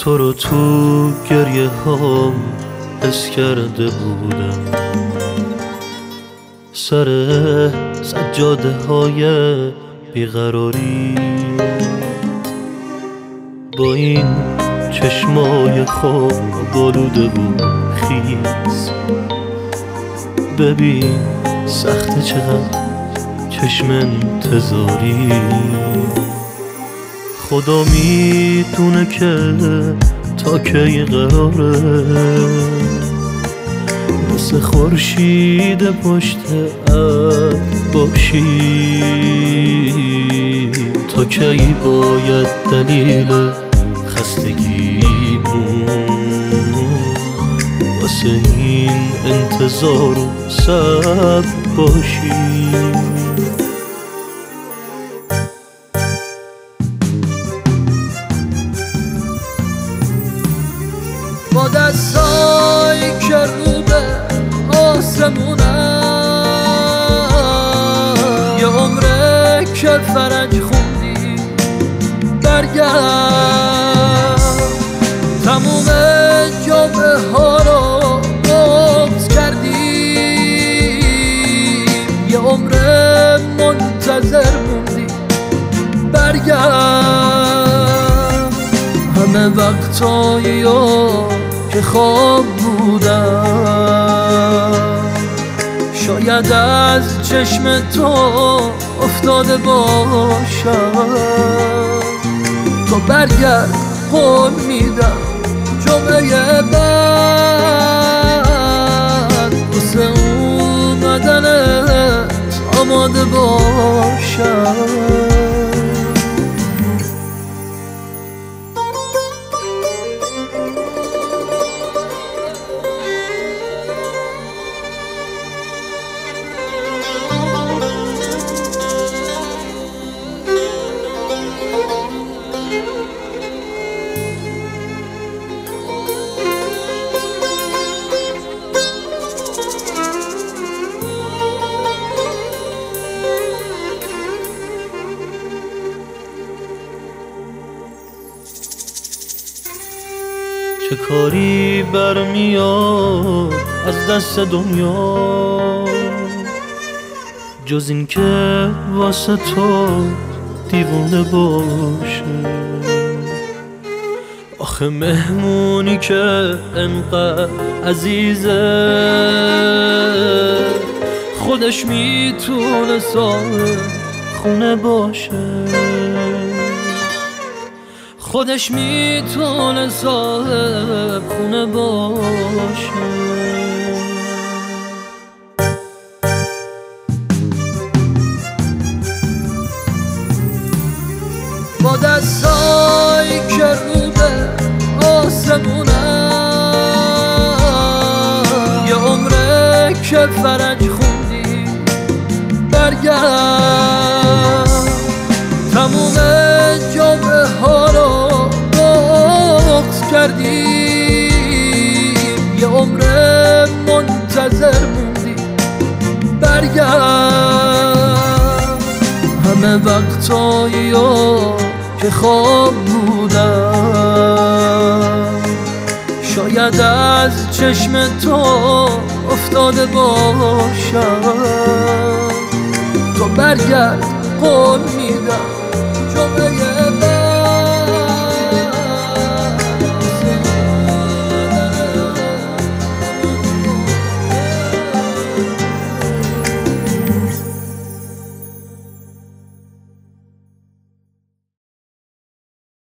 تو رو تو گریه ها حس کرده بودم، سر سجاده های بیقراری، با این چشمای خواب آلوده و خیس. ببین سخته چقدر چشم انتظاری، خدا میدونه که تا کی قراره مثل خورشید پشت ابر باشی، تا کی باید دلیل خستگیمون واسه این انتظار و صبر باشی. با دستایی که رو به آسمونم، یه عمره که فرنج خوندی برگرد، تموم جامعه ها رو بغض کردی، یه عمره منتظر موندی برگرد. همه وقتایی که خواب بودم شاید از چشم تو افتاده باشم، تو برگرد قول میدم جمعه بعد واسه اومدنت آماده باشم. چه کاری برمیاد از دست دنیا جز این که واسه تو دیوونه باشه؟ آخه مهمونی که انقدر عزیزه خودش میتونه صاحب خونه باشه، خودش میتونه صاحب خونه باشه. با دستایی که رو به آسمونم، یه عمره که فرنج خوندی برگرد، تموم جامعه ها رو بغض کردی، یه عمره منتظر موندی برگرد. همه وقتایی که خواب بودم شاید از چشم تو افتاده باشم، تو برگرد قول میدم جمعه